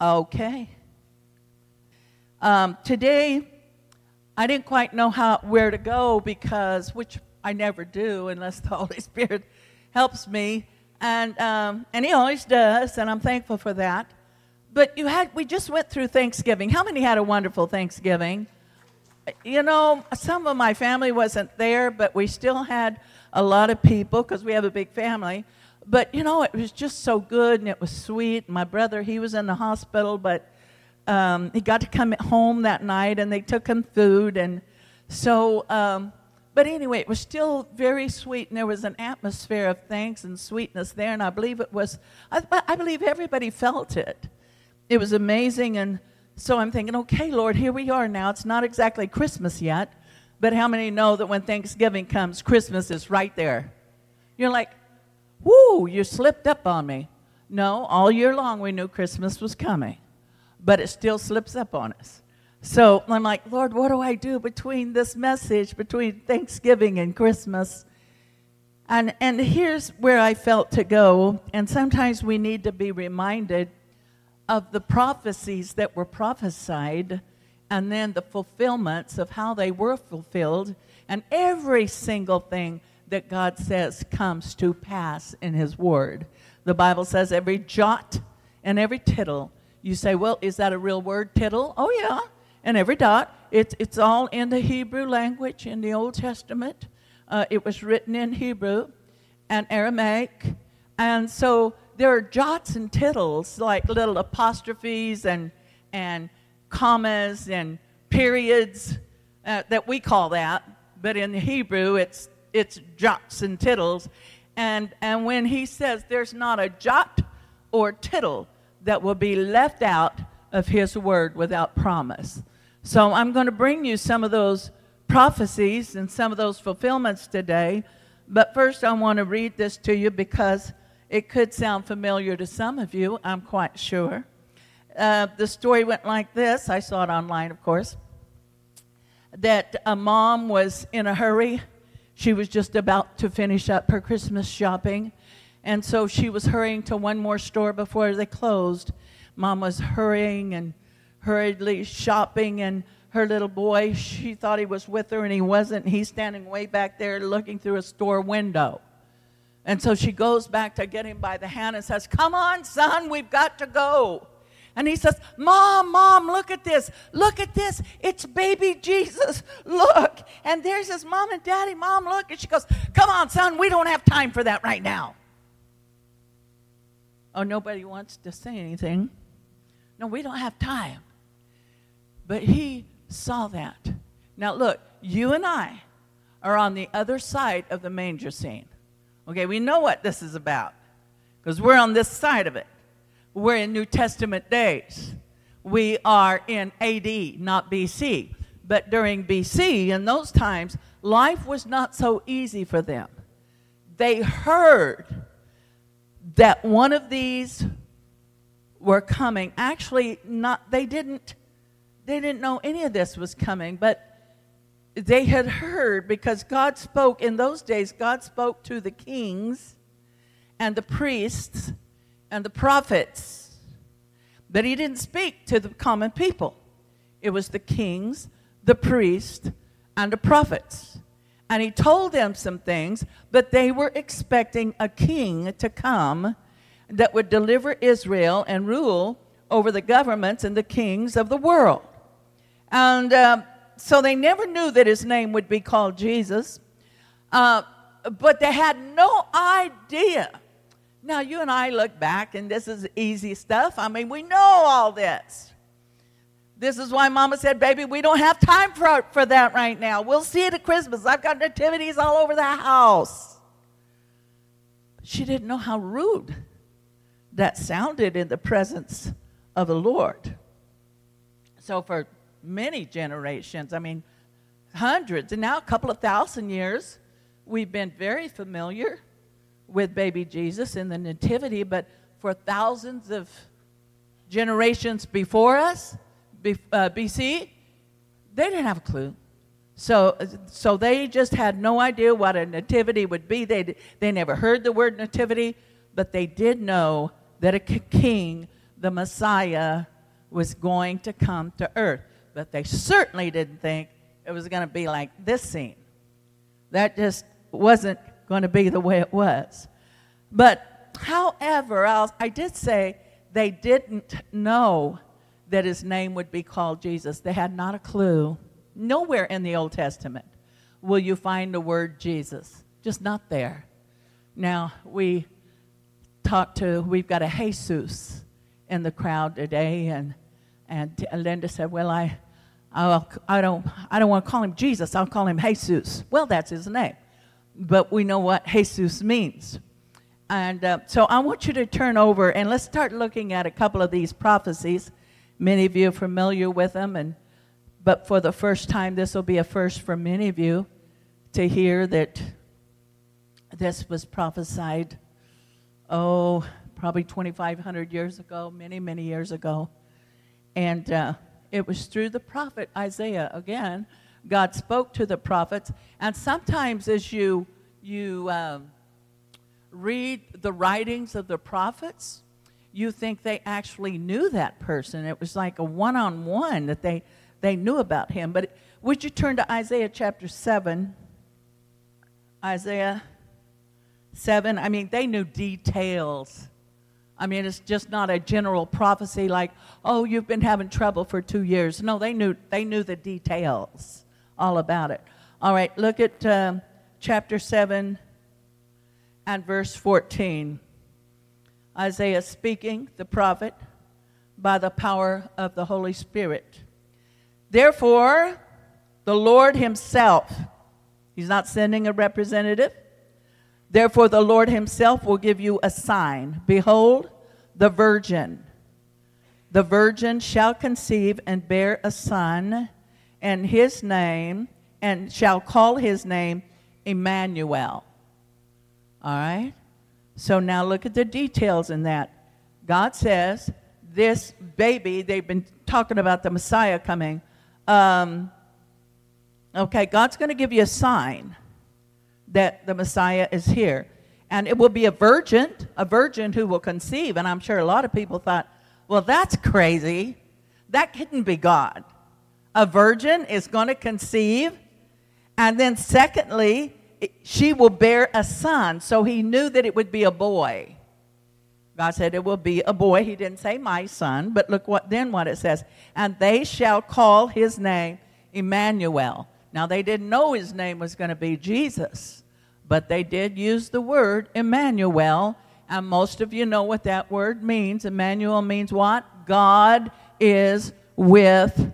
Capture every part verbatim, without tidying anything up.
Okay. Um, today, I didn't quite know how where to go because, which I never do unless the Holy Spirit helps me, and um, and He always does, and I'm thankful for that. But you had we just went through Thanksgiving. How many had a wonderful Thanksgiving? You know, some of my family wasn't there, but we still had a lot of people because we have a big family. But, you know, it was just so good, and it was sweet. My brother, he was in the hospital, but um, he got to come home that night, and they took him food. And so, um, but anyway, it was still very sweet, and there was an atmosphere of thanks and sweetness there, and I believe it was, I, I believe everybody felt it. It was amazing, and so I'm thinking, okay, Lord, here we are now. It's not exactly Christmas yet, but how many know that when Thanksgiving comes, Christmas is right there? You're like, whoo, you slipped up on me. No, all year long we knew Christmas was coming, but it still slips up on us. So I'm like, Lord, what do I do between this message, between Thanksgiving and Christmas? And and here's where I felt to go, and sometimes we need to be reminded of the prophecies that were prophesied and then the fulfillments of how they were fulfilled, and every single thing that God says comes to pass in His Word. The Bible says every jot and every tittle. You say, well, is that a real word, tittle? Oh, yeah. And every dot. It's, it's all in the Hebrew language in the Old Testament. Uh, it was written in Hebrew and Aramaic. And so there are jots and tittles, like little apostrophes and, and commas and periods uh, that we call that. But in the Hebrew, it's It's jots and tittles, and and when He says there's not a jot or tittle that will be left out of His Word without promise. So I'm going to bring you some of those prophecies and some of those fulfillments today, but first I want to read this to you because it could sound familiar to some of you, I'm quite sure. Uh, the story went like this. I saw it online, of course, that a mom was in a hurry. She was just about to finish up her Christmas shopping, and so she was hurrying to one more store before they closed. Mom was hurrying and hurriedly shopping, and her little boy, she thought he was with her, and he wasn't. He's standing way back there looking through a store window. And so she goes back to get him by the hand and says, "Come on, son, we've got to go." And he says, Mom, Mom, look at this. Look at this. It's baby Jesus. Look. And there's his mom and daddy. Mom, look. And she goes, "Come on, son, we don't have time for that right now." Oh, nobody wants to say anything. No, we don't have time. But he saw that. Now, look, you and I are on the other side of the manger scene. Okay, we know what this is about because we're on this side of it. We're in New Testament days. We are in A D, not B C. But during B C, in those times, life was not so easy for them. They heard that one of these were coming. Actually, not they didn't they didn't know any of this was coming, but they had heard because God spoke in those days. God spoke to the kings and the priests and the prophets, but He didn't speak to the common people. It was the kings, the priests, and the prophets. And He told them some things, but they were expecting a king to come that would deliver Israel and rule over the governments and the kings of the world. And uh, so they never knew that His name would be called Jesus, uh, but they had no idea. Now, you and I look back, and this is easy stuff. I mean, we know all this. This is why Mama said, baby, we don't have time for, for that right now. We'll see it at Christmas. I've got nativities all over the house. She didn't know how rude that sounded in the presence of the Lord. So for many generations, I mean, hundreds, and now a couple of thousand years, we've been very familiar with baby Jesus in the nativity, but for thousands of generations before us, B, uh, B C, they didn't have a clue. So, so they just had no idea what a nativity would be. They they never heard the word nativity, but they did know that a king, the Messiah, was going to come to earth. But they certainly didn't think it was going to be like this scene. That just wasn't going to be the way it was. But however, I'll, I did say they didn't know that his name would be called Jesus. They had not a clue. Nowhere in the Old Testament will you find the word Jesus. Just not there. Now, we talked to, we've got a Jesus in the crowd today, and and Linda said, well, I I'll, I don't I don't want to call him Jesus. I'll call him Jesus. Well, that's his name. But we know what Jesus means. And uh, so I want you to turn over, and let's start looking at a couple of these prophecies. Many of you are familiar with them, and but for the first time, this will be a first for many of you to hear that this was prophesied, oh, probably twenty-five hundred years ago, many, many years ago. And uh, it was through the prophet Isaiah. Again, God spoke to the prophets. And sometimes as you, you um, read the writings of the prophets, you think they actually knew that person. It was like a one-on-one that they, they knew about him. But would you turn to Isaiah chapter seven? Isaiah seven. I mean, they knew details. I mean, it's just not a general prophecy like, oh, you've been having trouble for two years. No, they knew they knew the details, all about it. All right, look at um, chapter seven and verse fourteen. Isaiah speaking, the prophet, by the power of the Holy Spirit. Therefore, the Lord himself, he's not sending a representative. Therefore, the Lord himself will give you a sign. Behold, the virgin. The virgin shall conceive and bear a son, and his name, and shall call his name Emmanuel. All right? So now look at the details in that. God says this baby, they've been talking about the Messiah coming. Um, okay, God's going to give you a sign that the Messiah is here. And it will be a virgin, a virgin who will conceive. And I'm sure a lot of people thought, well, that's crazy. That couldn't be God. A virgin is going to conceive. And then secondly, she will bear a son. So he knew that it would be a boy. God said it will be a boy. He didn't say my son, but look what then what it says. And they shall call his name Emmanuel. Now, they didn't know his name was going to be Jesus, but they did use the word Emmanuel, and most of you know what that word means. Emmanuel means what? God is with,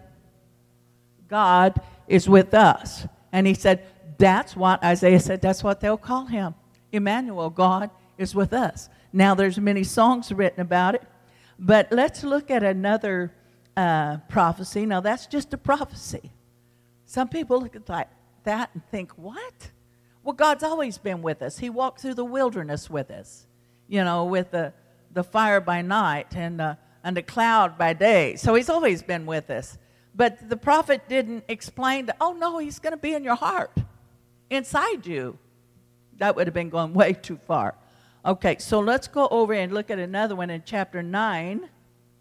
God is with us. And he said, that's what Isaiah said, that's what they'll call him. Emmanuel, God is with us. Now, there's many songs written about it, but let's look at another uh, prophecy. Now, that's just a prophecy. Some people look at like that and think, what? Well, God's always been with us. He walked through the wilderness with us, you know, with the, the fire by night and, uh, and the cloud by day. So he's always been with us. But the prophet didn't explain, that, oh, no, he's going to be in your heart, inside you. That would have been going way too far. Okay, so let's go over and look at another one in chapter nine.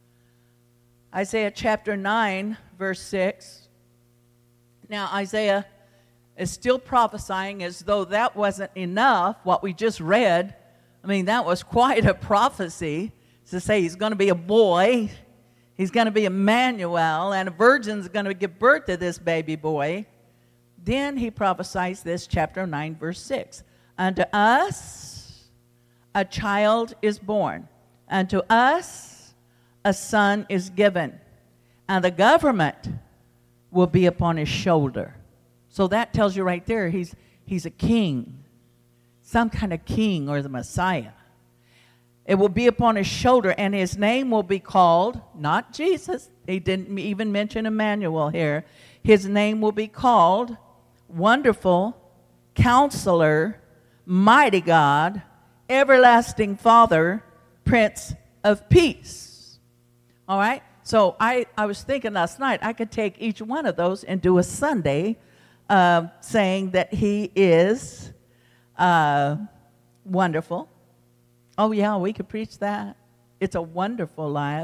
Isaiah chapter nine, verse six. Now, Isaiah is still prophesying as though that wasn't enough, what we just read. I mean, that was quite a prophecy to say he's going to be a boy, he's going to be Emmanuel, and a virgin's going to give birth to this baby boy. Then he prophesies this, chapter nine, verse six. Unto us a child is born, unto us a son is given, and the government will be upon his shoulder. So that tells you right there, he's he's a king, some kind of king or the Messiah. It will be upon his shoulder, and his name will be called, not Jesus, he didn't even mention Emmanuel here. His name will be called Wonderful, Counselor, Mighty God, Everlasting Father, Prince of Peace. All right? So I, I was thinking last night I could take each one of those and do a Sunday uh, saying that he is uh, wonderful. Oh, yeah, we could preach that. It's a wonderful life.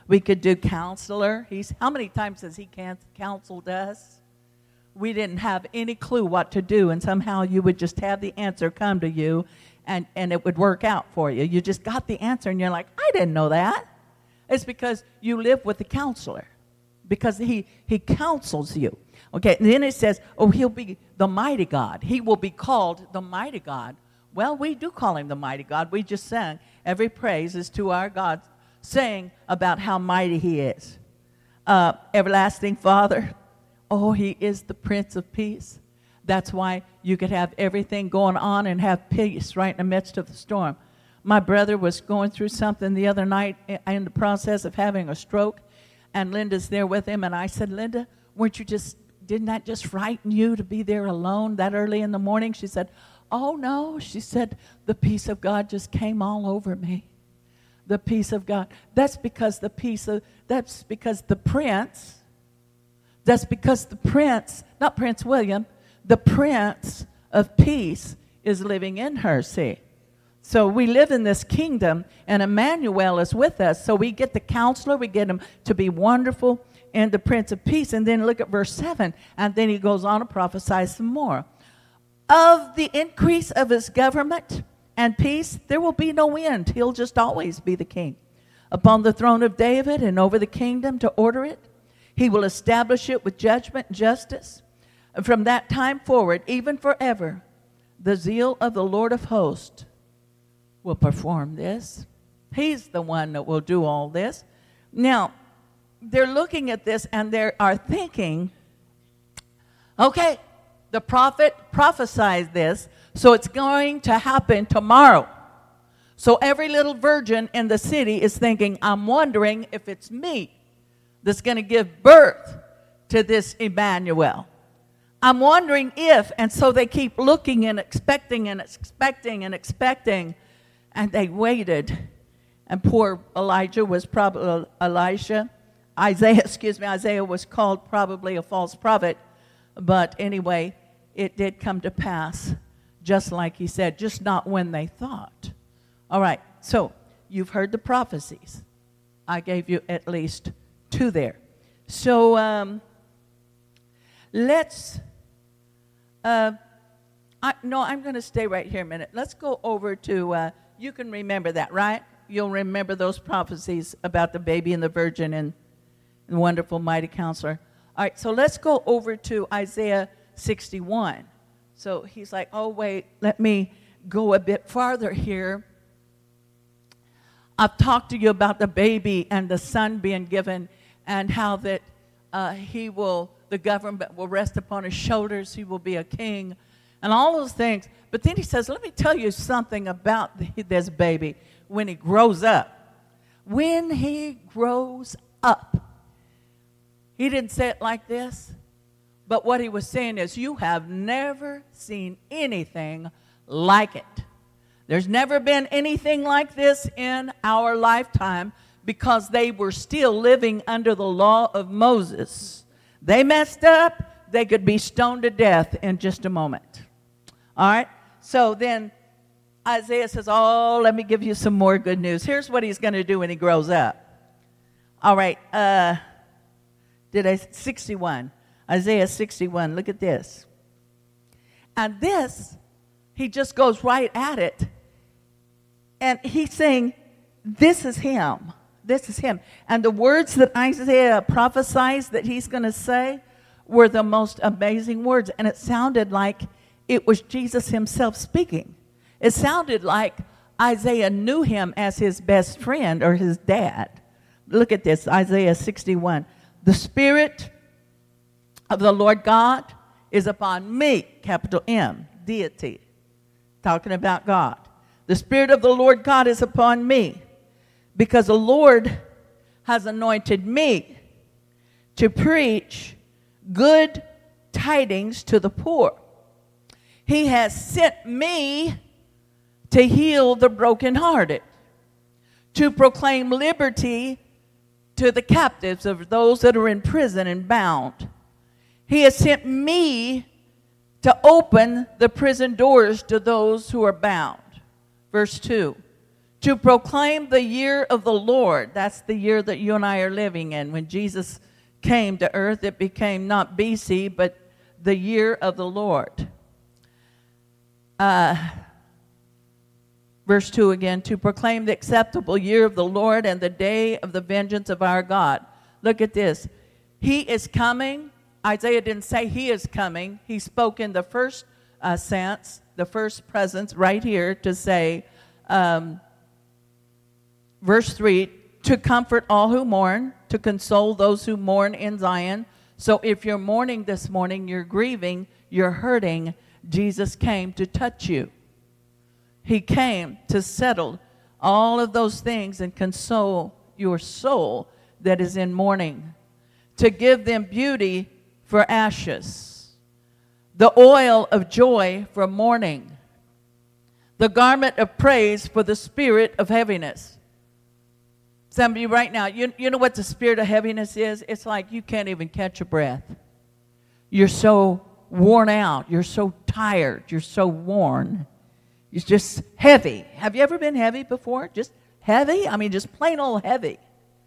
We could do counselor. He's, how many times has he counseled us? We didn't have any clue what to do, and somehow you would just have the answer come to you, and, and it would work out for you. You just got the answer, and you're like, I didn't know that. It's because you live with the counselor, because he, he counsels you. Okay, and then it says, oh, he'll be the mighty God. He will be called the mighty God. Well, we do call him the mighty God. We just sang, every praise is to our God, saying about how mighty he is. Uh, everlasting Father, oh, he is the Prince of Peace. That's why you could have everything going on and have peace right in the midst of the storm. My brother was going through something the other night in the process of having a stroke, and Linda's there with him, and I said, Linda, weren't you just, didn't that just frighten you to be there alone that early in the morning? She said, oh, no. She said, the peace of God just came all over me. The peace of God. That's because the peace of, that's because the prince, that's because the prince, not Prince William, the Prince of Peace is living in her, see. So we live in this kingdom, and Emmanuel is with us. So we get the counselor, we get him to be wonderful, and the Prince of Peace. And then look at verse seven, and then he goes on to prophesy some more. Of the increase of his government and peace, there will be no end. He'll just always be the king. Upon the throne of David and over the kingdom to order it. He will establish it with judgment and justice. And from that time forward, even forever, the zeal of the Lord of hosts will perform this. He's the one that will do all this. Now, they're looking at this and they are thinking, okay, the prophet prophesied this, so it's going to happen tomorrow. So every little virgin in the city is thinking, I'm wondering if it's me that's going to give birth to this Emmanuel. I'm wondering if, and so they keep looking and expecting and expecting and expecting, and they waited. And poor Elijah was probably, Elisha, Isaiah, excuse me, Isaiah was called probably a false prophet, but anyway, it did come to pass. Just like he said, just not when they thought. All right, so you've heard the prophecies. I gave you at least two there. So um, let's, uh, I, no, I'm going to stay right here a minute. Let's go over to, uh, you can remember that, right? You'll remember those prophecies about the baby and the virgin and the wonderful mighty counselor. All right, so let's go over to Isaiah sixty-one. So he's like, oh, wait, let me go a bit farther here. I've talked to you about the baby and the son being given and how that uh, he will, the government will rest upon his shoulders. He will be a king and all those things. But then he says, let me tell you something about the, this baby when he grows up. When he grows up. He didn't say it like this. But what he was saying is, you have never seen anything like it. There's never been anything like this in our lifetime because they were still living under the law of Moses. They messed up, they could be stoned to death in just a moment. All right? So then Isaiah says, oh, let me give you some more good news. Here's what he's going to do when he grows up. All right, uh, did I, sixty-one. Isaiah sixty-one, look at this. And this, he just goes right at it. And he's saying, this is him. This is him. And the words that Isaiah prophesies that he's going to say were the most amazing words. And it sounded like it was Jesus himself speaking. It sounded like Isaiah knew him as his best friend or his dad. Look at this, Isaiah sixty-one. The Spirit of the Lord God is upon me, capital M, deity, talking about God. The Spirit of the Lord God is upon me, because the Lord has anointed me to preach good tidings to the poor. He has sent me to heal the brokenhearted, to proclaim liberty to the captives of those that are in prison and bound. He has sent me to open the prison doors to those who are bound. Verse two, To proclaim the year of the Lord. That's the year that you and I are living in. When Jesus came to earth, it became not B C, but the year of the Lord. Uh, verse two again. To proclaim the acceptable year of the Lord and the day of the vengeance of our God. Look at this. He is coming. Isaiah didn't say he is coming. He spoke in the first uh, sense, the first presence right here to say, um, verse three, to comfort all who mourn, to console those who mourn in Zion. So if you're mourning this morning, you're grieving, you're hurting, Jesus came to touch you. He came to settle all of those things and console your soul that is in mourning, to give them beauty for ashes, the oil of joy for mourning, the garment of praise for the spirit of heaviness. Some of you right now, you, you know what the spirit of heaviness is? It's like you can't even catch a breath. You're so worn out. You're so tired. You're so worn. It's just heavy. Have you ever been heavy before? Just heavy? I mean, just plain old heavy.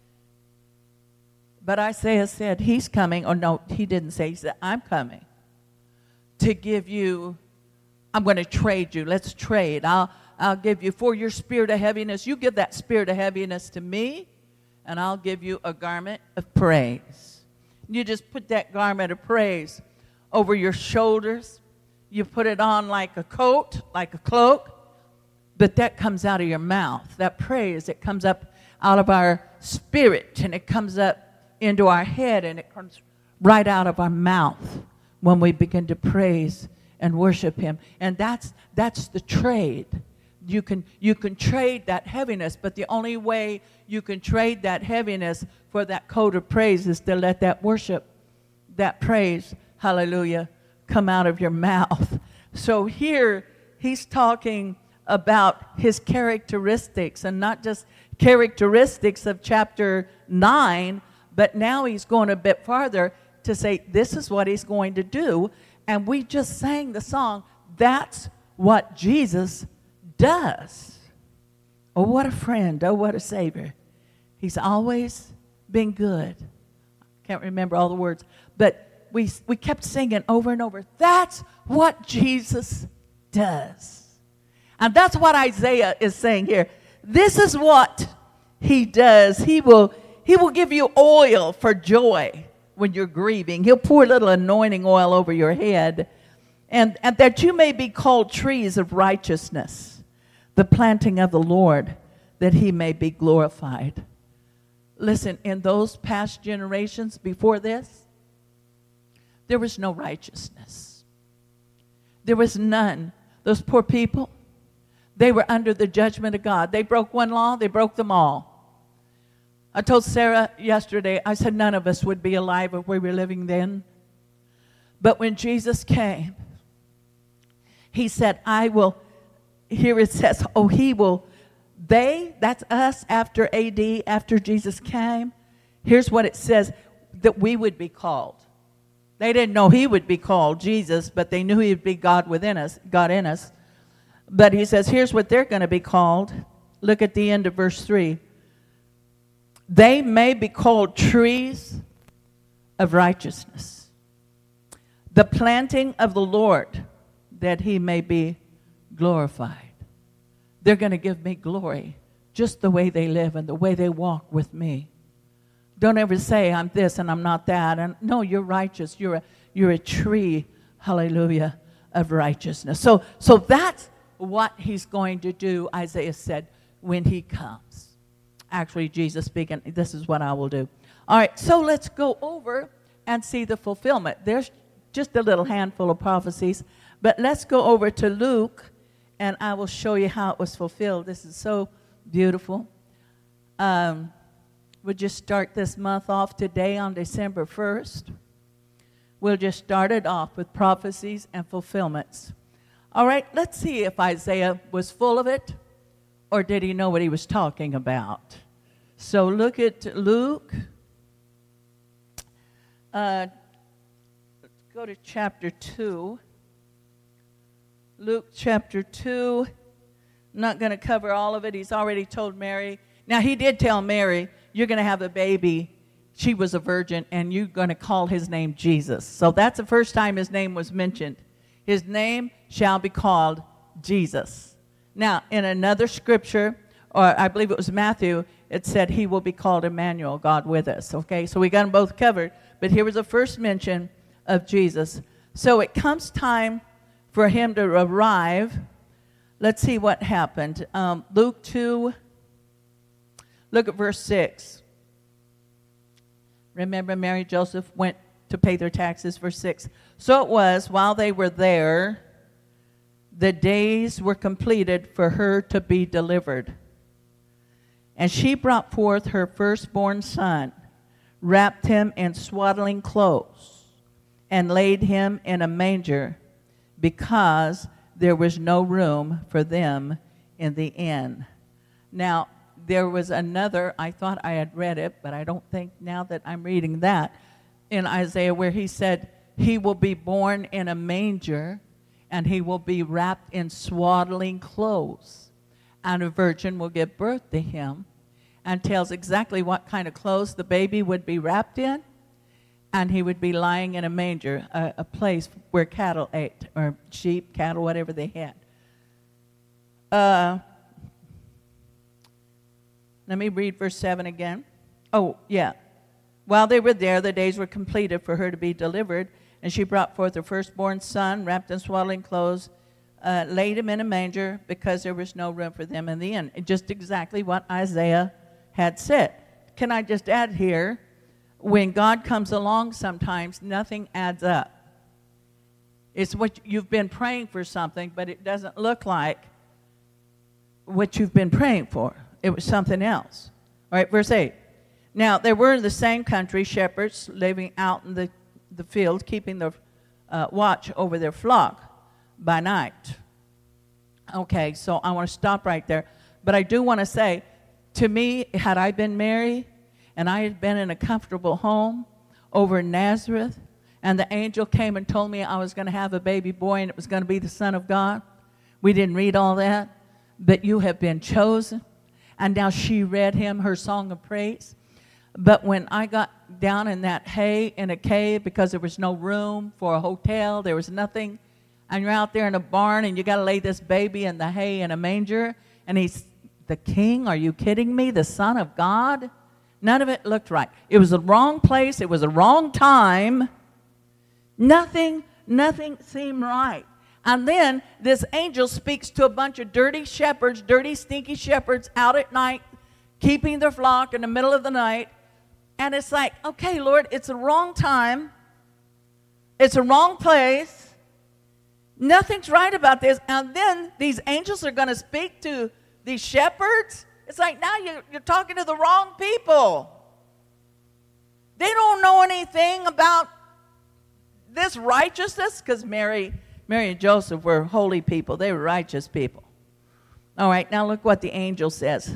But Isaiah said, he's coming. Or no, he didn't say. He said, I'm coming to give you, I'm going to trade you. Let's trade. I'll I'll give you, for your spirit of heaviness, you give that spirit of heaviness to me, and I'll give you a garment of praise. You just put that garment of praise over your shoulders. You put it on like a coat, like a cloak, but that comes out of your mouth. That praise, it comes up out of our spirit, and it comes up into our head, and it comes right out of our mouth when we begin to praise and worship him. And that's that's the trade. You can you can trade that heaviness, but the only way you can trade that heaviness for that coat of praise is to let that worship, that praise, hallelujah, come out of your mouth. So here he's talking about his characteristics, and not just characteristics of chapter nine, but now he's going a bit farther to say this is what he's going to do. And we just sang the song, that's what Jesus does. Oh, what a friend. Oh, what a Savior. He's always been good. Can't remember all the words, but we we kept singing over and over. That's what Jesus does. And that's what Isaiah is saying here. This is what he does. He will he will give you oil for joy when you're grieving. He'll pour a little anointing oil over your head, and, and that you may be called trees of righteousness, the planting of the Lord, that he may be glorified. Listen, in those past generations before this, there was no righteousness. There was none. Those poor people, they were under the judgment of God. They broke one law, they broke them all. I told Sarah yesterday, I said none of us would be alive if we were living then. But when Jesus came, he said, I will, here it says, oh, he will, they, that's us after A D, after Jesus came. Here's what it says, that we would be called. They didn't know he would be called Jesus, but they knew he would be God within us, God in us. But he says, here's what they're going to be called. Look at the end of verse three. They may be called trees of righteousness, the planting of the Lord, that he may be glorified. They're going to give me glory just the way they live and the way they walk with me. Don't ever say I'm this and I'm not that. And no, you're righteous. You're a, you're a tree, hallelujah, of righteousness. So, so that's what he's going to do, Isaiah said, when he comes. Actually, Jesus speaking, this is what I will do. All right, so let's go over and see the fulfillment. There's just a little handful of prophecies, but let's go over to Luke, and I will show you how it was fulfilled. This is so beautiful. Um, we'll just start this month off today on December first. We'll just start it off with prophecies and fulfillments. All right, let's see if Isaiah was full of it, or did he know what he was talking about? So look at Luke. Uh, let's go to chapter two. Luke chapter two, I'm not going to cover all of it. He's already told Mary. Now, he did tell Mary, you're going to have a baby. She was a virgin, and you're going to call his name Jesus. So that's the first time his name was mentioned. His name shall be called Jesus. Now, in another scripture, or I believe it was Matthew, it said he will be called Emmanuel, God with us. Okay, so we got them both covered. But here was the first mention of Jesus. So it comes time for him to arrive. Let's see what happened. Um, Luke two, look at verse six. Remember, Mary and Joseph went to pay their taxes, verse six. So it was, while they were there, the days were completed for her to be delivered. And she brought forth her firstborn son, wrapped him in swaddling clothes, and laid him in a manger, because there was no room for them in the inn. Now, there was another, I thought I had read it, but I don't think now that I'm reading that, in Isaiah where he said, he will be born in a manger, and he will be wrapped in swaddling clothes. And a virgin will give birth to him, and tells exactly what kind of clothes the baby would be wrapped in, and he would be lying in a manger, a, a place where cattle ate, or sheep, cattle, whatever they had. Uh, let me read verse seven again. Oh, yeah. While they were there, the days were completed for her to be delivered, and she brought forth her firstborn son, wrapped in swaddling clothes, uh, laid him in a manger, because there was no room for them in the inn. Just exactly what Isaiah had said. Can I just add here, when God comes along sometimes, nothing adds up. It's what you've been praying for something, but it doesn't look like what you've been praying for. It was something else. All right, verse eight. Now, there were in the same country shepherds living out in the, the field, keeping the uh, watch over their flock by night. Okay, so I want to stop right there. But I do want to say, to me, had I been Mary, and I had been in a comfortable home over in Nazareth, and the angel came and told me I was going to have a baby boy and it was going to be the Son of God. We didn't read all that, but you have been chosen. And now she read him her song of praise. But when I got down in that hay in a cave, because there was no room for a hotel, there was nothing, and you're out there in a barn and you got to lay this baby in the hay in a manger, and he's the king? Are you kidding me? The Son of God? None of it looked right. It was the wrong place. It was the wrong time. Nothing, nothing seemed right. And then this angel speaks to a bunch of dirty shepherds, dirty, stinky shepherds out at night, keeping their flock in the middle of the night. And it's like, okay, Lord, it's the wrong time. It's the wrong place. Nothing's right about this. And then these angels are going to speak to these shepherds. It's like, now you're, you're talking to the wrong people. They don't know anything about this righteousness, because Mary, Mary and Joseph were holy people. They were righteous people. All right, now look what the angel says.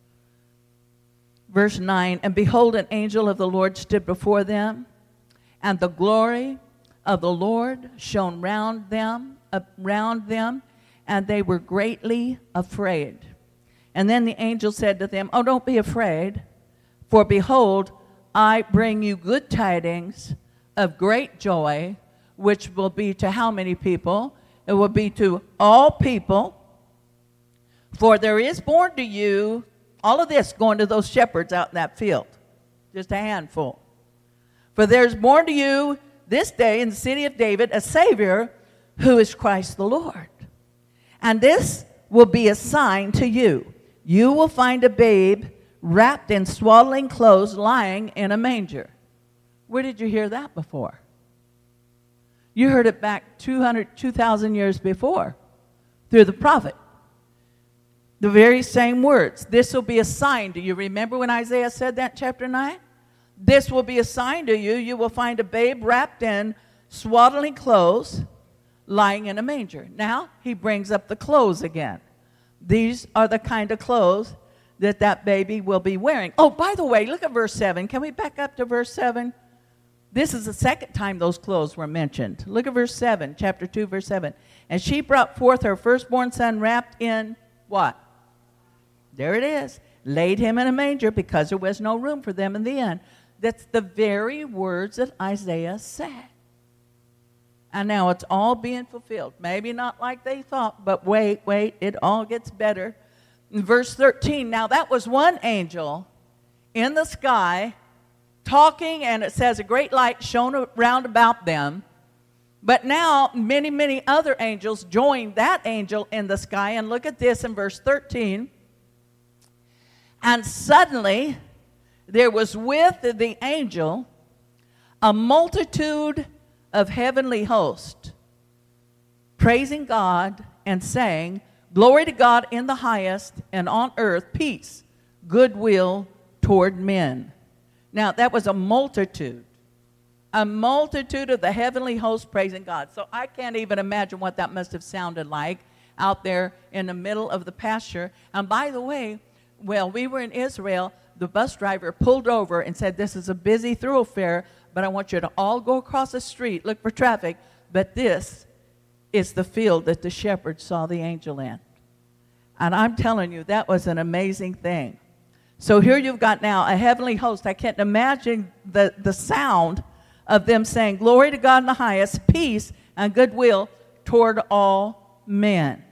Verse nine, and behold, an angel of the Lord stood before them, and the glory of the Lord shone round them, around them, and they were greatly afraid. And then the angel said to them, oh, don't be afraid, for behold, I bring you good tidings of great joy, which will be to how many people? It will be to all people. For there is born to you, all of this going to those shepherds out in that field, just a handful. For there's born to you this day in the city of David a Savior, who is Christ the Lord. And this will be a sign to you. You will find a babe wrapped in swaddling clothes lying in a manger. Where did you hear that before? You heard it back two hundred, two thousand years before through the prophet. The very same words. This will be a sign. Do you remember when Isaiah said that in chapter nine? This will be a sign to you. You will find a babe wrapped in swaddling clothes lying in a manger. Now he brings up the clothes again. These are the kind of clothes that that baby will be wearing. Oh, by the way, look at verse seven. Can we back up to verse seven? This is the second time those clothes were mentioned. Look at verse seven, chapter two, verse seven. And she brought forth her firstborn son wrapped in what? There it is. Laid him in a manger because there was no room for them in the inn. That's the very words that Isaiah said. And now it's all being fulfilled. Maybe not like they thought, but wait, wait, it all gets better. In verse thirteen, now that was one angel in the sky talking, and it says a great light shone round about them. But now many, many other angels joined that angel in the sky. And look at this in verse thirteen. And suddenly there was with the angel a multitude of heavenly hosts, praising God and saying, Glory to God in the highest, and on earth peace, goodwill toward men. Now, that was a multitude. A multitude of the heavenly hosts praising God. So I can't even imagine what that must have sounded like out there in the middle of the pasture. And by the way, well, we were in Israel. The bus driver pulled over and said, this is a busy thoroughfare, but I want you to all go across the street, look for traffic. But this is the field that the shepherds saw the angel in. And I'm telling you, that was an amazing thing. So here you've got now a heavenly host. I can't imagine the, the sound of them saying, Glory to God in the highest, peace and goodwill toward all men.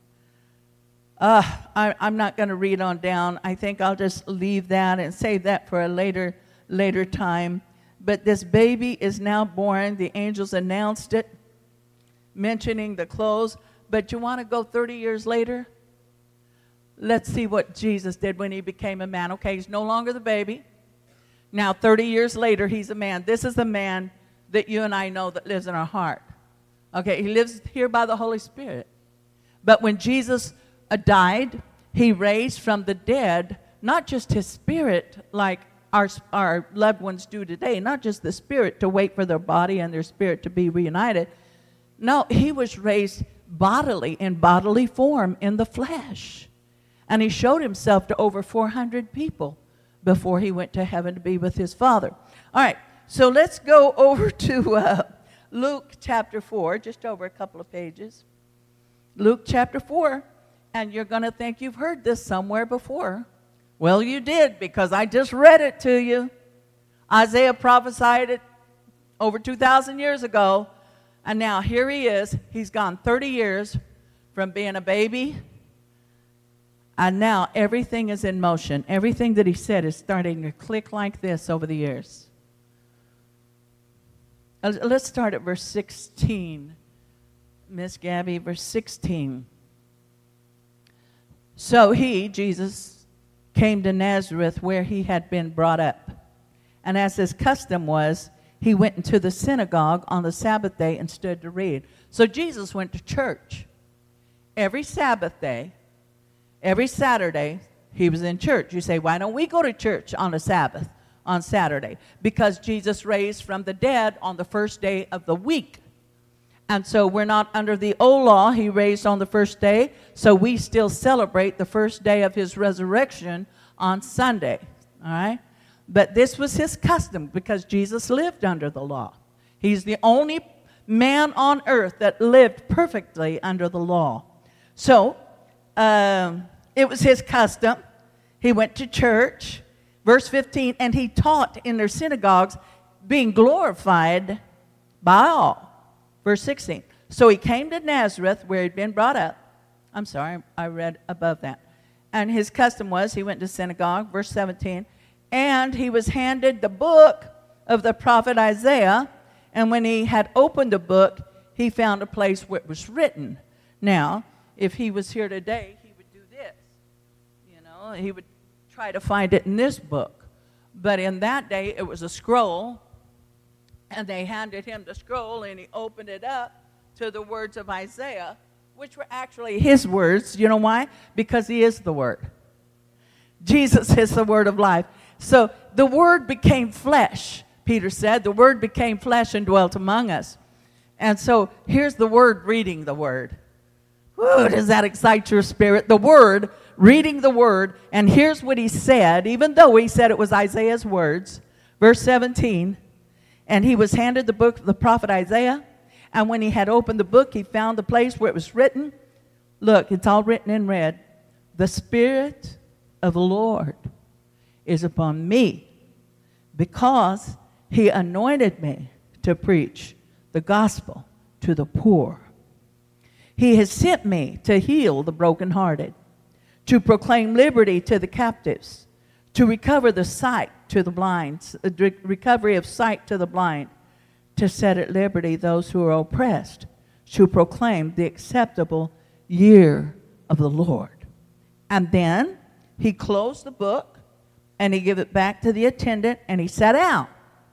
Uh, I, I'm not going to read on down. I think I'll just leave that and save that for a later, later time. But this baby is now born. The angels announced it, mentioning the clothes. But you want to go thirty years later? Let's see what Jesus did when he became a man. Okay, he's no longer the baby. Now, thirty years later, he's a man. This is the man that you and I know that lives in our heart. Okay, he lives here by the Holy Spirit. But when Jesus uh, died, he raised from the dead, not just his spirit like our, our loved ones do today, not just the spirit to wait for their body and their spirit to be reunited. No, he was raised bodily, in bodily form, in the flesh. And he showed himself to over four hundred people before he went to heaven to be with his Father. All right, so let's go over to uh, Luke chapter four, just over a couple of pages. Luke chapter four, and you're going to think you've heard this somewhere before. Well, you did, because I just read it to you. Isaiah prophesied it over two thousand years ago, and now here he is. He's gone thirty years from being a baby, and now everything is in motion. Everything that he said is starting to click like this over the years. Let's start at verse sixteen. Miss Gabby, verse sixteen. So he, Jesus, came to Nazareth where he had been brought up. And as his custom was, he went into the synagogue on the Sabbath day and stood to read. So Jesus went to church. Every Sabbath day, every Saturday, he was in church. You say, why don't we go to church on a Sabbath, on Saturday? Because Jesus raised from the dead on the first day of the week. And so we're not under the old law. He raised on the first day, so we still celebrate the first day of his resurrection on Sunday, all right? But this was his custom because Jesus lived under the law. He's the only man on earth that lived perfectly under the law. So um, it was his custom. He went to church. Verse fifteen, and he taught in their synagogues, being glorified by all. Verse sixteen, so he came to Nazareth where he'd been brought up. I'm sorry, I read above that. And his custom was, he went to synagogue. Verse seventeen, and he was handed the book of the prophet Isaiah. And when he had opened the book, he found a place where it was written. Now, if he was here today, he would do this. You know, he would try to find it in this book. But in that day, it was a scroll. And they handed him the scroll, and he opened it up to the words of Isaiah, which were actually his words. You know why? Because he is the Word. Jesus is the Word of life. So the Word became flesh, Peter said. The Word became flesh and dwelt among us. And so here's the Word reading the Word. Woo, does that excite your spirit? The Word, reading the Word. And here's what he said, even though he said it was Isaiah's words. Verse seventeen. And he was handed the book of the prophet Isaiah. And when he had opened the book, he found the place where it was written. Look, it's all written in red. the Spirit of the Lord is upon me, because he anointed me to preach the gospel to the poor. He has sent me to heal the brokenhearted, to proclaim liberty to the captives, to recover the sight to the blind, the recovery of sight to the blind, to set at liberty those who are oppressed, to proclaim the acceptable year of the Lord. And then he closed the book, and he gave it back to the attendant, and he sat down.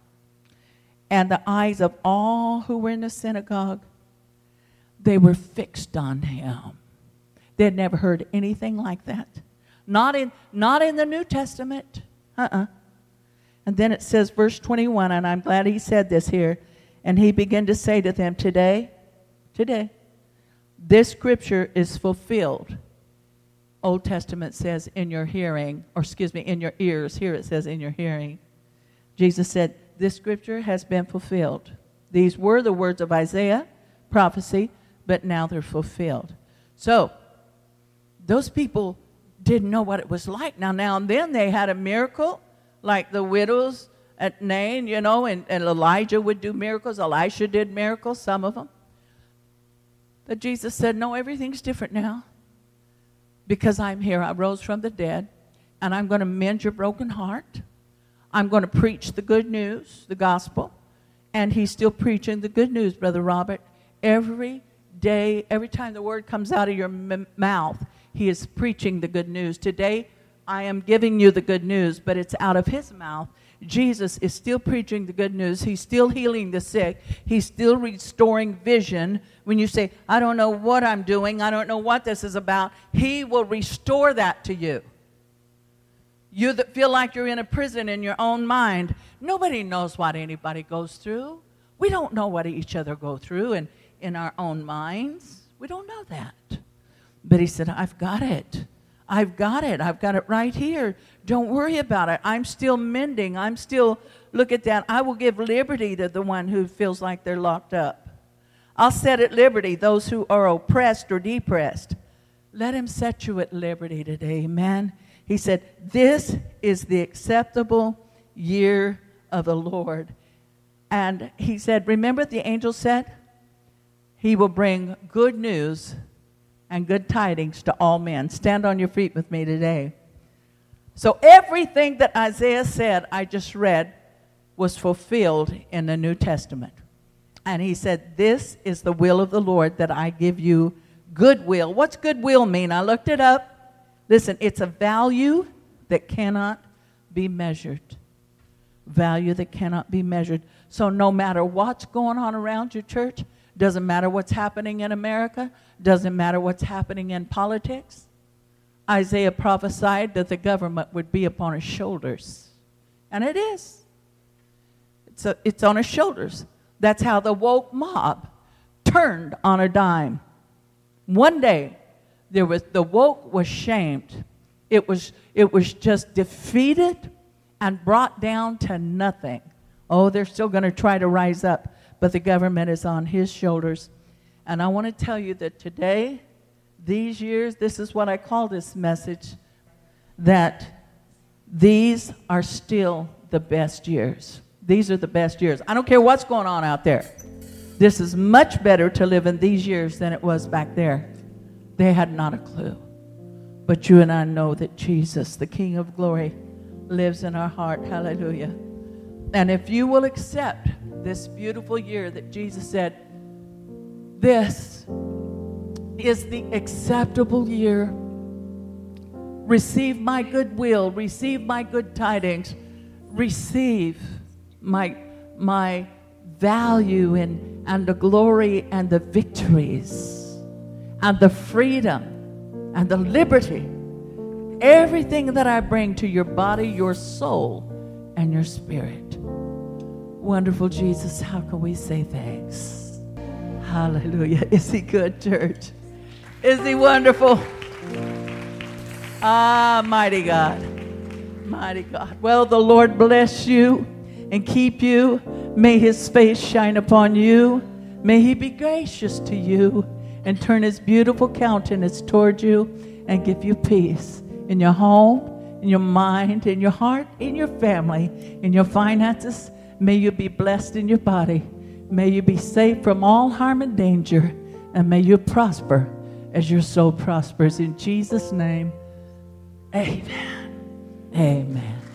And the eyes of all who were in the synagogue, they were fixed on him. They had never heard anything like that. Not in, not in the New Testament. Uh-uh. And then it says, verse twenty-one, and I'm glad he said this here, and he began to say to them, today, today, this scripture is fulfilled. Old Testament says in your hearing, or excuse me, in your ears. Here it says in your hearing. Jesus said, this scripture has been fulfilled. These were the words of Isaiah, prophecy, but now they're fulfilled. So, those people didn't know what it was like. Now, now and then they had a miracle, like the widows at Nain, you know, and, and Elijah would do miracles. Elisha did miracles, some of them. But Jesus said, no, everything's different now. Because I'm here, I rose from the dead, and I'm going to mend your broken heart. I'm going to preach the good news, the gospel. And he's still preaching the good news, Brother Robert. Every day, every time the word comes out of your m- mouth, he is preaching the good news. Today, I am giving you the good news, but it's out of his mouth. Jesus is still preaching the good news. He's still healing the sick. He's still restoring vision. When you say, I don't know what I'm doing, I don't know what this is about, he will restore that to you. You that feel like you're in a prison in your own mind, nobody knows what anybody goes through. We don't know what each other go through in, in our own minds. We don't know that. But he said, I've got it. I've got it. I've got it right here. Don't worry about it. I'm still mending. I'm still, look at that. I will give liberty to the one who feels like they're locked up. I'll set at liberty those who are oppressed or depressed. Let him set you at liberty today, amen. He said, this is the acceptable year of the Lord. And he said, remember the angel said, he will bring good news and good tidings to all men. Stand on your feet with me today. So everything that Isaiah said, I just read, was fulfilled in the New Testament. And he said, this is the will of the Lord, that I give you goodwill. What's goodwill mean? I looked it up. Listen, it's a value that cannot be measured. Value that cannot be measured. So no matter what's going on around your church, doesn't matter what's happening in America, doesn't matter what's happening in politics. Isaiah prophesied that the government would be upon his shoulders. And it is. It's, a, it's on his shoulders. That's how the woke mob turned on a dime. One day, there was the woke was shamed. It was, it was just defeated and brought down to nothing. Oh, they're still going to try to rise up, but the government is on his shoulders. And I want to tell you that today, these years, this is what I call this message, that these are still the best years. These are the best years. I don't care what's going on out there. This is much better to live in these years than it was back there. They had not a clue. But you and I know that Jesus, the King of glory, lives in our heart. Hallelujah. And if you will accept this beautiful year that Jesus said, this is the acceptable year. Receive my goodwill. Receive my good tidings. Receive my, my value and, and the glory and the victories and the freedom and the liberty. Everything that I bring to your body, your soul, and your spirit. Wonderful Jesus, how can we say thanks? Hallelujah. Is he good, church? Is he wonderful? Ah, mighty God. Mighty God. Well, the Lord bless you and keep you. May his face shine upon you. May he be gracious to you and turn his beautiful countenance toward you and give you peace in your home, in your mind, in your heart, in your family, in your finances. May you be blessed in your body. May you be safe from all harm and danger. And may you prosper as your soul prospers. In Jesus' name, amen. Amen.